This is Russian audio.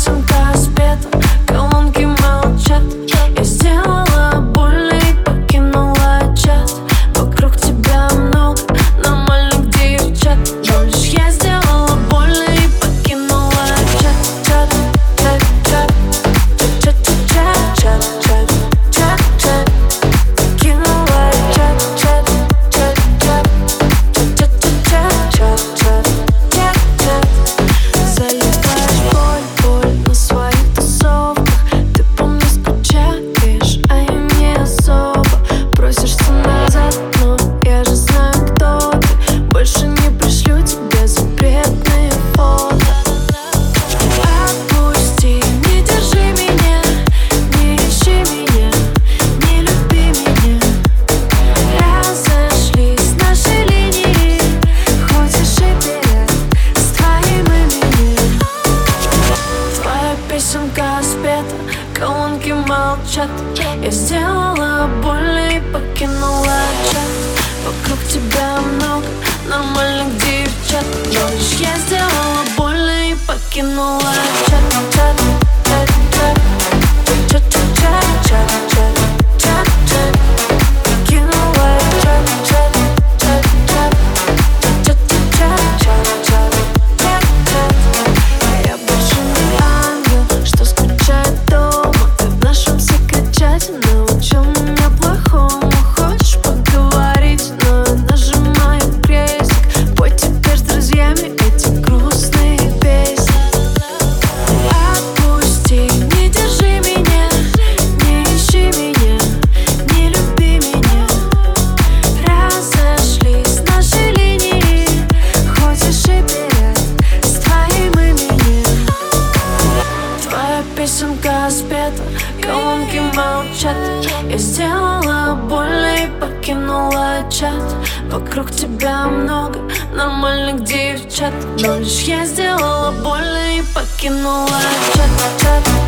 песенка спета, колонки молчат. Я сделала больно и покинула чат. Вокруг тебя много нормальных девчат, но лишь я сделала больно и покинула чат. Чат, чат, чат, чат, чат, чат, чат, чат, чат, покинула чат, чат, чат, чат, чат, чат, чат, чат, чат, чат. Заливаешь боль на своих тусовках. Ты по мне скучаешь, а я не особо. Просишься назад, но я же знаю, кто ты. Больше не пришлю тебе запретные фото. Отпусти, не держи меня, не ищи меня, не люби меня. Разошлись наши линии, хочешь и берег с твоим именем. Твоя песенка спета, колонки молчат. Я сделала больно и покинула чат. Вокруг тебя много нормальных девчат, но лишь я сделала больно и покинула чат. Чат, чат, чат, чат, чат, чат, чат, чат, чат, покинула чат, чат, чат, чат, чат, чат, чат, чат, чат, чат. Я больше не ангел, что скучает дома. Ты в нашем секрет-чате научил меня плохому. Хочешь поговорить, но я нажимаю крестик. Пой теперь с друзьями эти грустные песни. Отпусти, не держи меня, не ищи меня, не люби меня. Разошлись наши линии, хочешь и берег с твоим именем. Твоя песенка спета, колонки молчат. Я сделала больно и покинула чат. Вокруг тебя много нормальных девчат, но лишь я сделала больно и покинула чат. Чат.